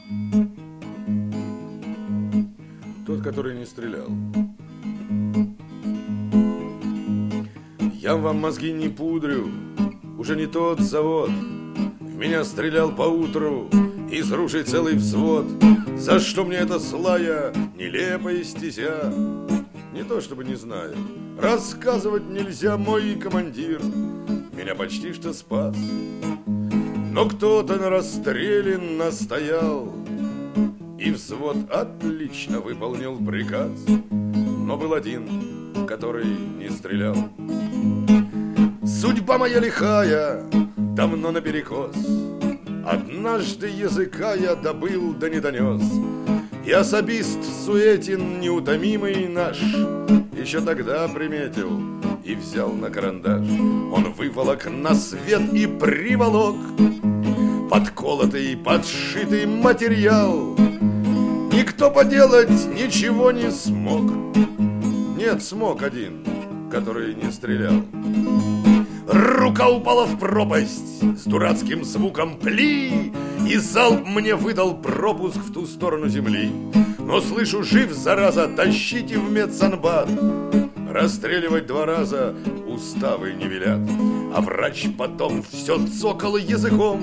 Тот, который не стрелял. Я вам мозги не пудрю, уже не тот завод. В меня стрелял поутру из ружей целый взвод. За что мне эта злая, нелепая стезя? Не то чтобы не знаю, рассказывать нельзя, мой командир меня почти что спас. Но кто-то на расстреле настоял, и взвод отлично выполнил приказ. Но был один, который не стрелял. Судьба моя лихая, давно наперекос. Однажды языка я добыл, да не донес. И особист Суетин, неутомимый наш, еще тогда приметил и взял на карандаш. Он выволок на свет и приволок подколотый, подшитый материал. Никто поделать ничего не смог. Нет, смог один, который не стрелял. Рука упала в пропасть с дурацким звуком пли, и залп мне выдал пропуск в ту сторону земли. Но слышу, жив, зараза, тащите в медсанбат. Расстреливать 2 раза уставы не велят. А врач потом все цокал языком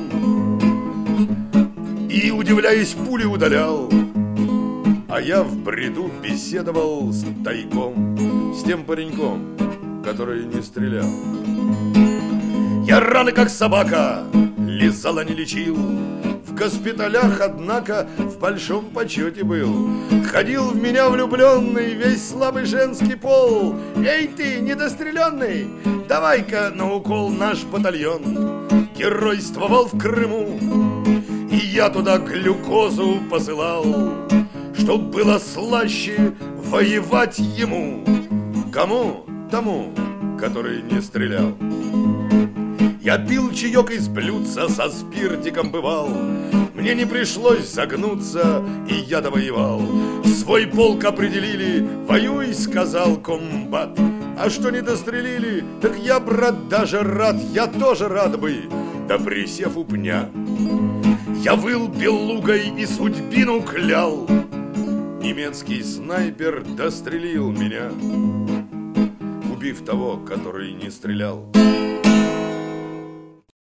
и, удивляясь, пули удалял. А я в бреду беседовал с тайком, с тем пареньком, который не стрелял. Я раны, как собака, лизал, а не лечил. В госпиталях, однако, в большом почете был. Ходил в меня влюбленный весь слабый женский пол. Эй ты, недостреленный, давай-ка на укол наш батальон. Геройствовал в Крыму, и я туда глюкозу посылал, чтоб было слаще воевать ему. Кому? Тому, который не стрелял. Я пил чаек из блюдца, со спиртиком бывал. Мне не пришлось загнуться, и я довоевал. В свой полк определили, воюй, сказал комбат. А что не дострелили, так я, брат, даже рад. Я тоже рад бы, да присев у пня. Я выл белугой и судьбину клял. Немецкий снайпер дострелил меня, убив того, который не стрелял.